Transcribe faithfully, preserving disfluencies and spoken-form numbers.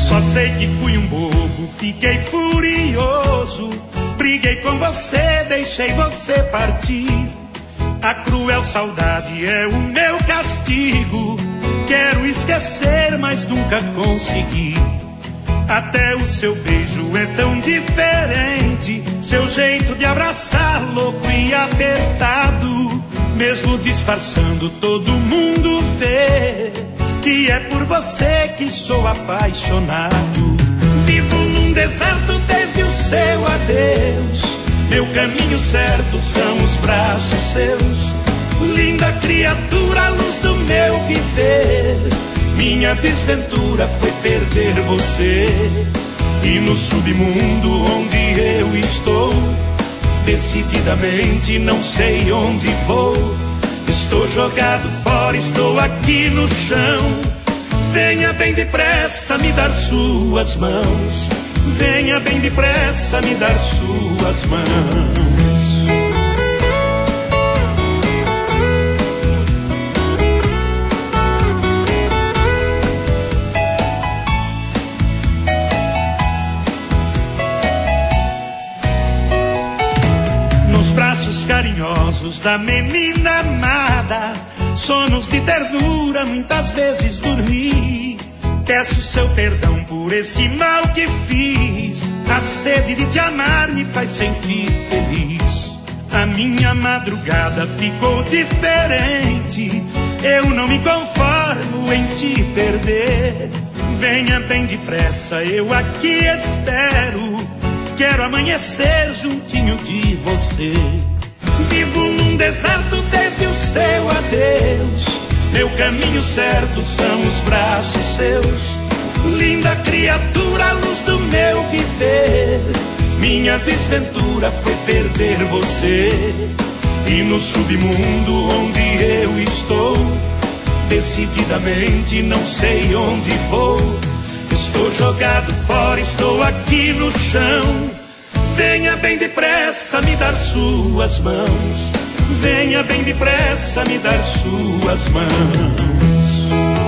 Só sei que fui um bobo, fiquei furioso. Briguei com você, deixei você partir. A cruel saudade é o meu castigo. Quero esquecer, mas nunca consegui. Até o seu beijo é tão diferente. Seu jeito de abraçar, louco e apertado. Mesmo disfarçando, todo mundo vê que é por você que sou apaixonado. Vivo num deserto desde o seu adeus. Meu caminho certo são os braços seus. Linda criatura, luz do meu viver. Minha desventura foi perder você. E no submundo onde eu estou, decididamente não sei onde vou. Estou jogado fora, estou aqui no chão. Venha bem depressa me dar suas mãos. Venha bem depressa me dar suas mãos. Carinhosos da menina amada, sonos de ternura, muitas vezes dormi. Peço seu perdão por esse mal que fiz. A sede de te amar me faz sentir feliz. A minha madrugada ficou diferente. Eu não me conformo em te perder. Venha bem depressa, eu aqui espero. Quero amanhecer juntinho de você. Vivo num deserto desde o seu adeus. Meu caminho certo são os braços seus. Linda criatura, luz do meu viver. Minha desventura foi perder você. E no submundo onde eu estou, decididamente não sei onde vou. Estou jogado fora, estou aqui no chão. Venha bem depressa me dar suas mãos. Venha bem depressa me dar suas mãos.